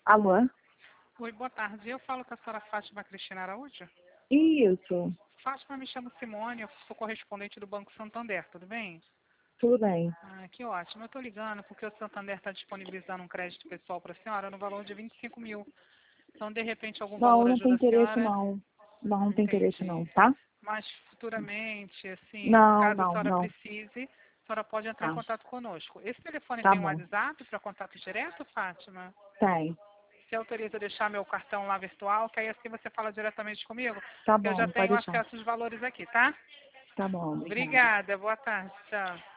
Alô? Oi, boa tarde. Eu falo com a senhora Fátima Cristina Araújo. Isso, Fátima, me chamo Simone, eu sou correspondente do Banco Santander, tudo bem? tudo bem. Ah, que ótimo. Eu estou ligando porque o Santander está disponibilizando um crédito pessoal para a senhora no valor de 25 mil. Então, de repente, algum Não, valor não tem ajuda a interesse senhora? não. Não tem interesse Entendi. não, tá? Mas futuramente, assim, Não, caso a não, senhora não. precise, a senhora pode entrar em Tá, contato conosco. Esse telefone tá tem um bom. WhatsApp para contato direto, Fátima? Tem. Você autoriza deixar meu cartão lá virtual, que aí assim você fala diretamente comigo? Tá Eu já bom, pode tenho deixar. acesso aos valores aqui, tá? Tá bom, obrigada. Obrigada, boa tarde, tchau.